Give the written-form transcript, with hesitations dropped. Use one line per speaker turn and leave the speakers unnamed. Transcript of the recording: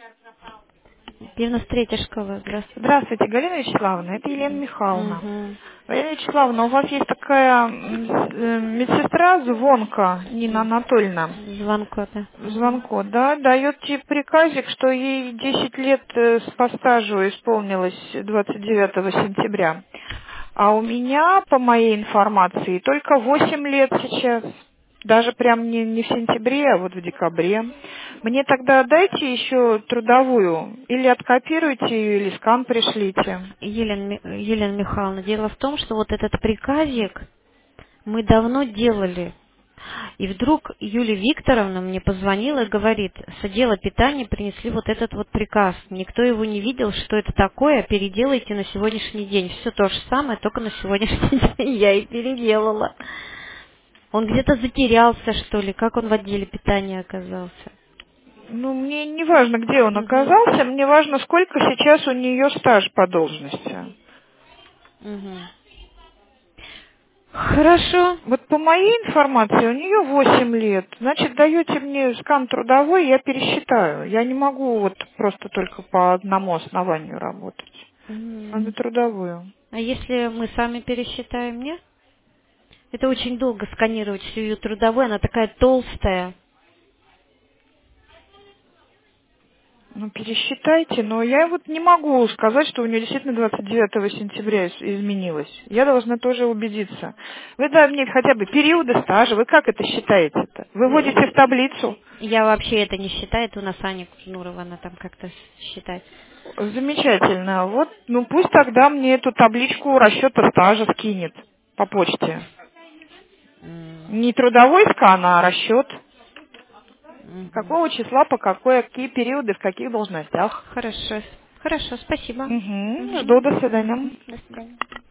93-я школа, здравствуйте.
Здравствуйте, Галина Вячеславовна, это Елена Михайловна.
Угу.
Галина Вячеславовна, у вас есть такая медсестра Звонко, Нина Анатольевна,
Звонко, да. Угу.
Звонко, да, дает приказик, что ей 10 лет по стажу исполнилось 29 сентября. А у меня, по моей информации, только 8 лет сейчас. Даже прям не в сентябре, а вот в декабре. Мне тогда дайте еще трудовую. Или откопируйте ее, или скан пришлите.
Елена Михайловна, дело в том, что вот этот приказик мы давно делали. И вдруг Юлия Викторовна мне позвонила и говорит, с отдела питания принесли вот этот вот приказ. Никто его не видел, что это такое, переделайте на сегодняшний день. Все то же самое, только на сегодняшний день я и переделала. Он где-то затерялся, что ли, как он в отделе питания оказался.
Ну, мне не важно, где он
Угу.
оказался, мне важно, сколько сейчас у нее стаж по должности.
Угу. Хорошо.
Вот по моей информации у нее 8 лет. Значит, даете мне скан трудовой, я пересчитаю. Я не могу вот просто только по одному основанию работать. Надо трудовую.
А если мы сами пересчитаем, нет? Это очень долго сканировать всю ее трудовую, она такая толстая.
Ну, пересчитайте, но я вот не могу сказать, что у нее действительно 29 сентября изменилось. Я должна тоже убедиться. Вы дайте мне хотя бы периоды стажа, вы как это считаете-то? Вы вводите в таблицу?
Я вообще это не считаю, это у нас Аня Кужнурова, она там как-то считает.
Замечательно. Вот, ну пусть тогда мне эту табличку расчета стажа скинет по почте. Не трудовой скан, а расчет.
Мгм.
Какого числа, по какие периоды, в каких должностях.
Хорошо, хорошо, спасибо.
Угу.
Мгм.
Жду, до свидания.
Мгм. До свидания.